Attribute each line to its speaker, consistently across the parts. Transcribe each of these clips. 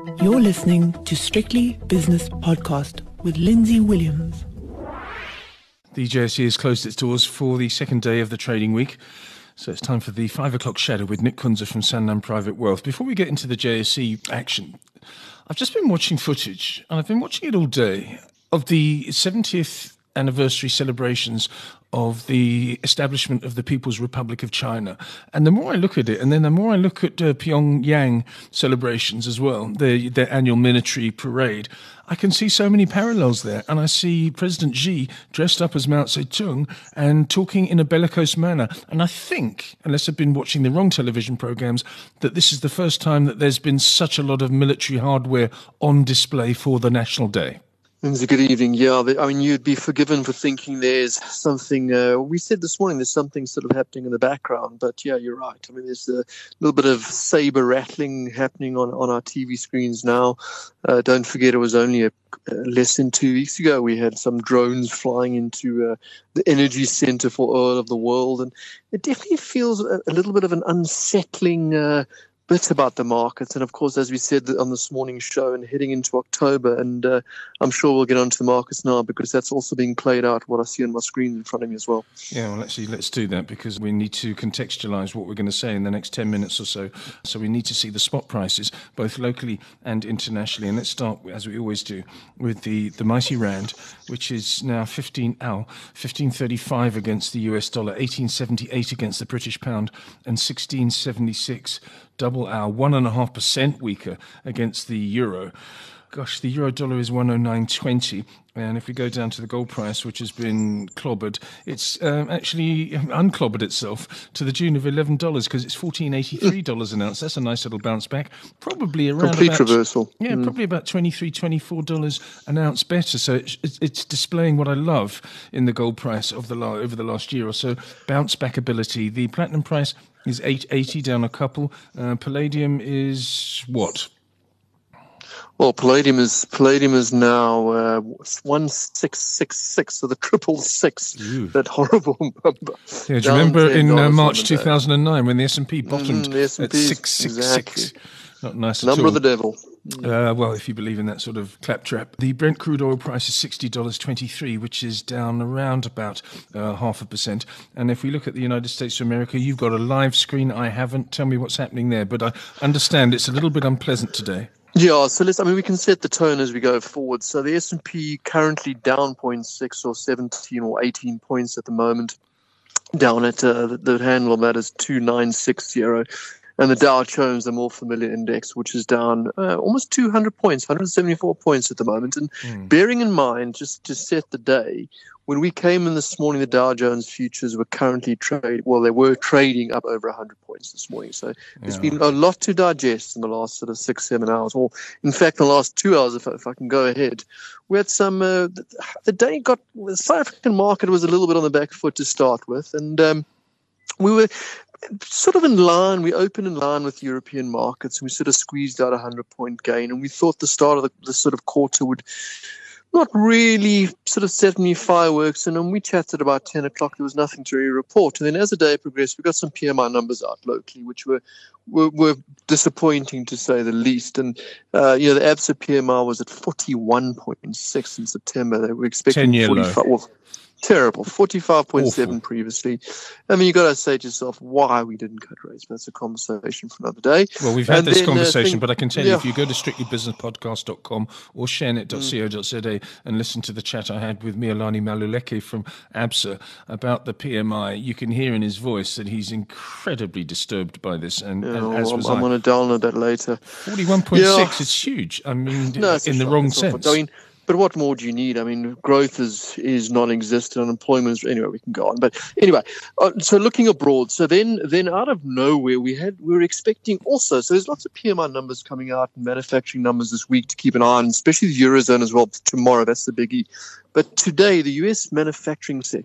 Speaker 1: You're listening to Strictly Business Podcast with Lindsay Williams.
Speaker 2: The JSE has closed its doors for the second day of the trading week. So it's time for the 5 o'clock shadow with Nick Kunze from Sanlam Private Wealth. Before we get into the JSE action, I've just been watching footage, and I've been watching it all day, of the 70th anniversary celebrations of the establishment of the People's Republic of China. And the more I look at it, and then the more I look at Pyongyang celebrations as well, their annual military parade, I can see so many parallels there. And I see President Xi dressed up as Mao Zedong and talking in a bellicose manner. And I think, unless I've been watching the wrong television programs, that this is the first time that there's been such a lot of military hardware on display for the National Day.
Speaker 3: Lindsay, good evening. Yeah, I mean, you'd be forgiven for thinking there's something, we said this morning there's something sort of happening in the background, but yeah, you're right. I mean, there's a little bit of saber rattling happening on our TV screens now. Don't forget, it was only less than 2 weeks ago we had some drones flying into the energy center for oil of the world, and it definitely feels a little bit of an unsettling bit about the markets. And of course, as we said on this morning's show, and heading into October, and I'm sure we'll get onto the markets now because that's also being played out, what I see on my screen in front of me as well.
Speaker 2: Yeah, well, actually, let's do that because we need to contextualize what we're going to say in the next 10 minutes or so. So we need to see the spot prices, both locally and internationally. And let's start, as we always do, with the mighty rand, which is now 15.35 against the US dollar, 18.78 against the British pound, and 16.76 double hour, 1.5% weaker against the euro. Gosh, the euro dollar is 109.20. And if we go down to the gold price, which has been clobbered, it's actually unclobbered itself to the tune of $11 because it's $14.83 an ounce. That's a nice little bounce back. Probably around
Speaker 3: complete reversal.
Speaker 2: Yeah, probably about $23, $24 an ounce better. So it's displaying what I love in the gold price of over the last year or so. Bounce back ability. The platinum price is $8.80, down a couple. Palladium is what?
Speaker 3: Well, Palladium is now 1666, so the 666. That horrible number.
Speaker 2: Yeah, do you remember in March 2009 when the S&P bottomed at 666?
Speaker 3: Exactly.
Speaker 2: Not nice at all.
Speaker 3: Number of the devil.
Speaker 2: Well, if you believe in that sort of claptrap. The Brent crude oil price is $60.23, which is down around about 0.5%. And if we look at the United States of America, you've got a live screen. I haven't. Tell me what's happening there. But I understand it's a little bit unpleasant today.
Speaker 3: Yeah, so we can set the tone as we go forward. So the S&P currently down 0.6 or 17 or 18 points at the moment, down at the handle of that is 2960. And the Dow Jones, the more familiar index, which is down almost 200 points, 174 points at the moment. And bearing in mind, just to set the day, when we came in this morning, the Dow Jones futures were currently they were trading up over 100 points this morning. So there's been a lot to digest in the last sort of 6-7 hours. Or in fact, the last 2 hours, if I can go ahead, we had some, the South African market was a little bit on the back foot to start with. And we were sort of in line. We opened in line with European markets, and we sort of squeezed out a 100-point gain. And we thought the start of the sort of quarter would not really sort of set any fireworks. And when we chatted about 10 o'clock, there was nothing to really report. And then as the day progressed, we got some PMI numbers out locally, which were disappointing to say the least. And, the ABSA PMI was at 41.6 in September. They were expecting
Speaker 2: 10-year
Speaker 3: 45.
Speaker 2: low.
Speaker 3: Terrible. 45.7 previously. I mean, you got to say to yourself why we didn't cut rates. But that's a conversation for another day.
Speaker 2: Well, we've had this conversation, but I can tell you, if you go to strictlybusinesspodcast.com or sharenet.co.za and listen to the chat I had with Mialani Maluleke from ABSA about the PMI, you can hear in his voice that he's incredibly disturbed by this. And as was
Speaker 3: I'm going to download that later.
Speaker 2: 41.6 is huge. I mean, in the wrong sense.
Speaker 3: I mean, but what more do you need? I mean, growth is non-existent. Unemployment is, anyway, we can go on. But anyway, so looking abroad. So then out of nowhere, we were expecting also. So there's lots of PMI numbers coming out and manufacturing numbers this week to keep an eye on, especially the Eurozone as well tomorrow. That's the biggie. But today, the US manufacturing sector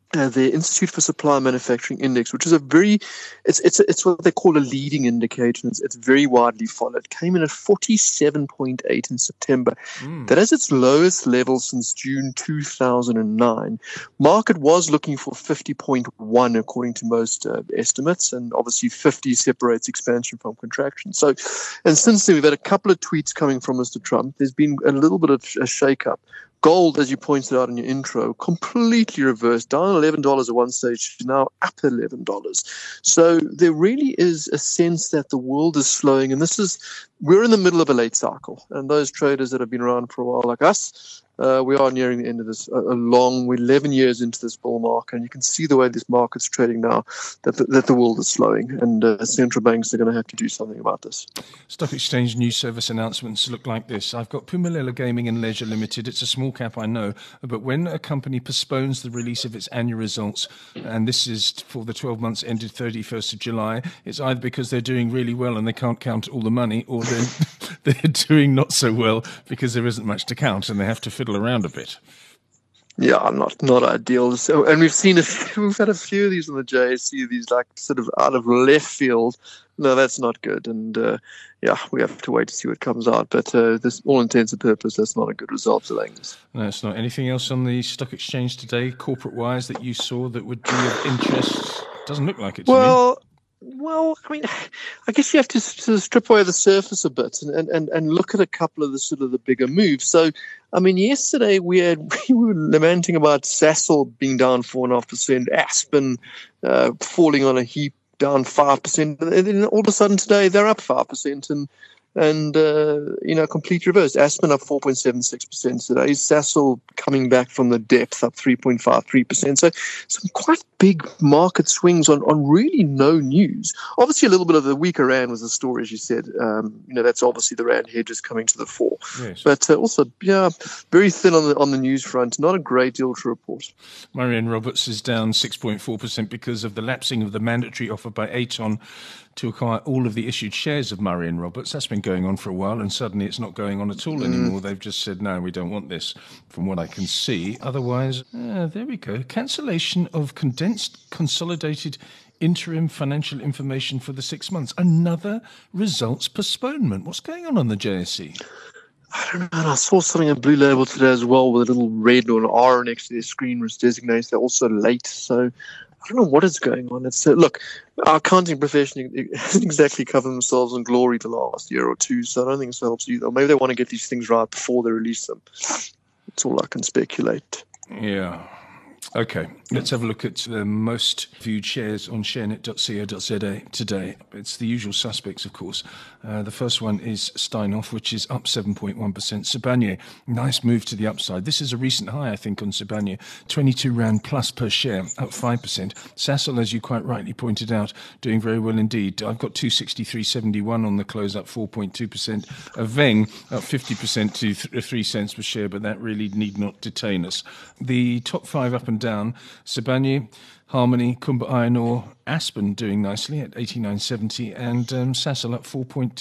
Speaker 3: the Institute for Supply and Manufacturing Index, which is it's what they call a leading indicator. It's very widely followed. Came in at 47.8 in September. That is its lowest level since June 2009. Market was looking for 50.1 according to most estimates, and obviously 50 separates expansion from contraction. So, and since then we've had a couple of tweets coming from Mr. Trump. There's been a little bit of a shake-up. Gold, as you pointed out in your intro, completely reversed, down $11 at one stage, now up $11. So there really is a sense that the world is slowing, and we're in the middle of a late cycle. And those traders that have been around for a while, like us, we are nearing the end of this. We're 11 years into this bull market, and you can see the way this market's trading now that the world is slowing, and central banks are going to have to do something about this.
Speaker 2: Stock Exchange news service announcements look like this. I've got Phumelela Gaming and Leisure Limited. It's a small cap, I know, but when a company postpones the release of its annual results, and this is for the 12 months ended 31st of July, it's either because they're doing really well and they can't count all the money, or they're doing not so well because there isn't much to count and they have to fiddle around a bit.
Speaker 3: Yeah, not ideal. So, and we've had a few of these on the JSE, these like sort of out of left field. No, that's not good. And we have to wait to see what comes out. But this, all intents and purposes, that's not a good result for Langus.
Speaker 2: No, it's not. Anything else on the stock exchange today, corporate-wise, that you saw that would be of interest? Doesn't look like it to me.
Speaker 3: Well, I mean, I guess you have to sort of strip away the surface a bit and look at a couple of the sort of the bigger moves. So, I mean, yesterday we were lamenting about Sasol being down 4.5%, Aspen falling on a heap, down 5%, and then all of a sudden today they're up 5%, and complete reverse. Aspen up 4.76% today. Sasol coming back from the depth up 3.53%. So some quite big market swings on really no news. Obviously, a little bit of the weaker rand was the story, as you said. That's obviously the rand hedges coming to the fore.
Speaker 2: Yes.
Speaker 3: But also, very thin on the news front. Not a great deal to report.
Speaker 2: Marion Roberts is down 6.4% because of the lapsing of the mandatory offer by Aton to acquire all of the issued shares of Marion Roberts. That's been going on for a while, and suddenly it's not going on at all anymore. They've just said, no, we don't want this, from what I can see. Otherwise, there we go. Cancellation of condensed, consolidated interim financial information for the 6 months. Another results postponement. What's going on the JSE?
Speaker 3: I don't know. I saw something in Blue Label today as well with a little red or an R next to their screen, which designates they're also late. So I don't know what is going on. It's look, our accounting profession hasn't exactly covered themselves in glory the last year or two, so I don't think this helps either. Maybe they want to get these things right before they release them. That's all I can speculate.
Speaker 2: Yeah. Okay, let's have a look at the most viewed shares on sharenet.co.za today. It's the usual suspects, of course. The first one is Steinhoff, which is up 7.1%. Sibanye, nice move to the upside. This is a recent high, I think, on Sibanye. 22 Rand plus per share, up 5%. Sasol, as you quite rightly pointed out, doing very well indeed. I've got 263.71 on the close, up 4.2%. Veng, up 50% to 3 cents per share, but that really need not detain us. The top five up and down, Sibanye, Harmony, Kumba Iron Ore, Aspen doing nicely at 89.70, and Sasol up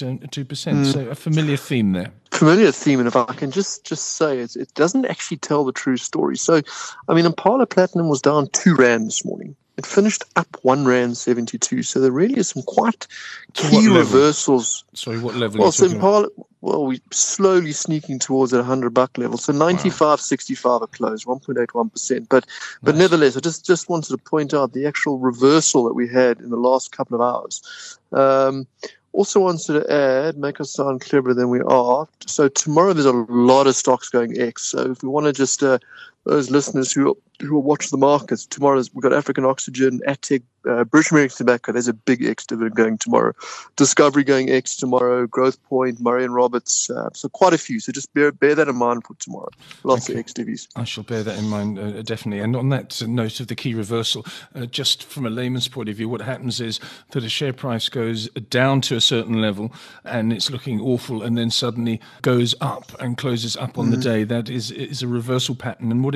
Speaker 2: 4.2%. So a familiar theme there.
Speaker 3: Familiar theme, and if I can just say it doesn't actually tell the true story. So, I mean, Impala Platinum was down 2 Rand this morning. It finished up 1.72 Rand. So there really is some quite key reversals.
Speaker 2: Sorry, what level?
Speaker 3: Well, so Impala, we're slowly sneaking towards that $100 level. So 95.65 at close, 1.81%. But
Speaker 2: Nice.
Speaker 3: Nevertheless, I just wanted to point out the actual reversal that we had in the last couple of hours. Also wanted to add, make us sound cleverer than we are. So tomorrow there's a lot of stocks going X. So if we want to just those listeners who will watch the markets, tomorrow we've got African Oxygen, Attic, British American Tobacco. There's a big X dividend going tomorrow. Discovery going X tomorrow. Growth Point, Marion Roberts. So quite a few. So just bear that in mind for tomorrow. Lots of X divvies.
Speaker 2: I shall bear that in mind, definitely. And on that note of the key reversal, just from a layman's point of view, what happens is that a share price goes down to a certain level and it's looking awful, and then suddenly goes up and closes up on the day. That is a reversal pattern. And what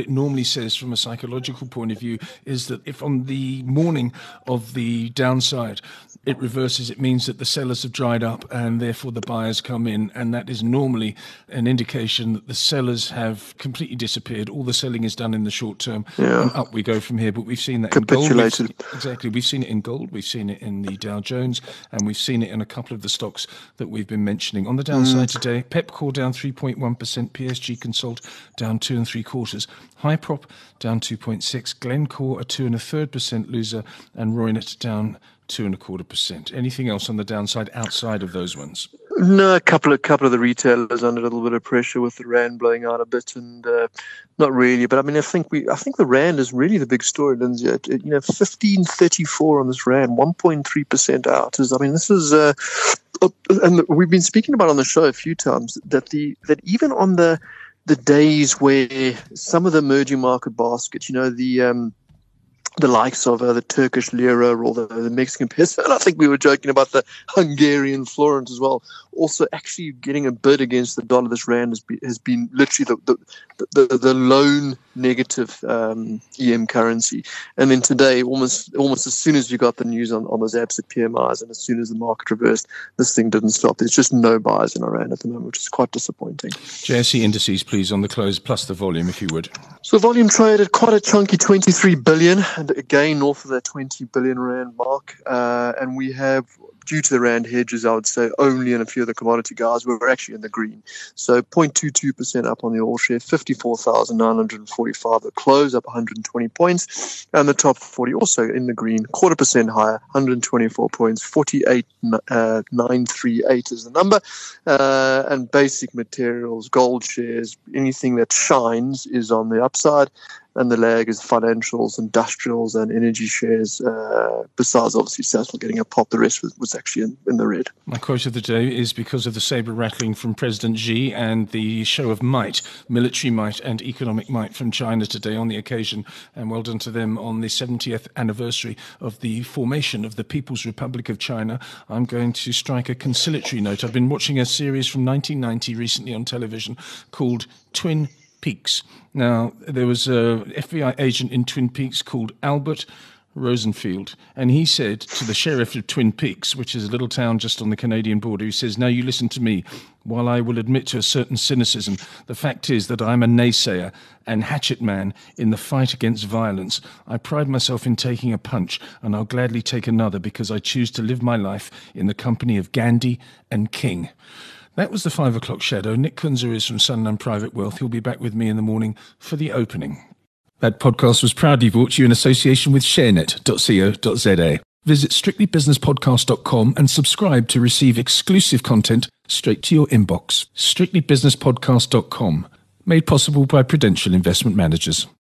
Speaker 2: it normally says from a psychological point of view is that if on the morning of the downside it reverses, it means that the sellers have dried up and therefore the buyers come in, and that is normally an indication that the sellers have completely disappeared. All the selling is done in the short term, and up we go from here. But we've seen that in gold. Exactly. We've seen it in gold, we've seen it in the Dow Jones, and we've seen it in a couple of the stocks that we've been mentioning. On the downside today, Pepcore down 3.1%, PSG Consult down 2 3/4, Hyprop down 2.6%, Glencore a 2 1/3% loser, and Roynet down 2 1/4%. Anything else on the downside outside of those ones?
Speaker 3: No, a couple of the retailers under a little bit of pressure with the rand blowing out a bit, and not really. But I mean, I think the rand is really the big story, Lindsay. 15.34 on this rand, 1.3% out. This is, and we've been speaking about on the show a few times that even on the days where some of the emerging market baskets, the likes of the Turkish lira or the Mexican peso, and I think we were joking about the Hungarian forint as well, also actually getting a bid against the dollar. This rand has been literally the lone negative EM currency. And then today, almost as soon as you got the news on those absolute PMIs and as soon as the market reversed, this thing didn't stop. There's just no buyers in Iran at the moment, which is quite disappointing.
Speaker 2: JSE indices, please, on the close, plus the volume, if you would.
Speaker 3: So volume traded quite a chunky 23 billion, and again north of that 20 billion rand mark. And we have, due to the rand hedges, I would say only in a few of the commodity guys, we're actually in the green. So 0.22% up on the all share, 54,945 at close, up 120 points. And the top 40 also in the green, 0.25% higher, 124 points, 48,938 is the number. And basic materials, gold shares, anything that shines is on the upside. And the lag is financials, industrials, and energy shares. Besides, obviously, Sasol getting a pop. The rest was actually in the red.
Speaker 2: My quote of the day is because of the saber rattling from President Xi and the show of might, military might and economic might from China today on the occasion. And well done to them on the 70th anniversary of the formation of the People's Republic of China. I'm going to strike a conciliatory note. I've been watching a series from 1990 recently on television called Twin Peaks. Now, there was a FBI agent in Twin Peaks called Albert Rosenfield, and he said to the sheriff of Twin Peaks, which is a little town just on the Canadian border, he says, "Now you listen to me. While I will admit to a certain cynicism, the fact is that I'm a naysayer and hatchet man in the fight against violence. I pride myself in taking a punch, and I'll gladly take another because I choose to live my life in the company of Gandhi and King." That was the 5 o'clock shadow. Nick Kunzer is from Sanlam Private Wealth. He'll be back with me in the morning for the opening. That podcast was proudly brought to you in association with sharenet.co.za. Visit strictlybusinesspodcast.com and subscribe to receive exclusive content straight to your inbox. strictlybusinesspodcast.com. Made possible by Prudential Investment Managers.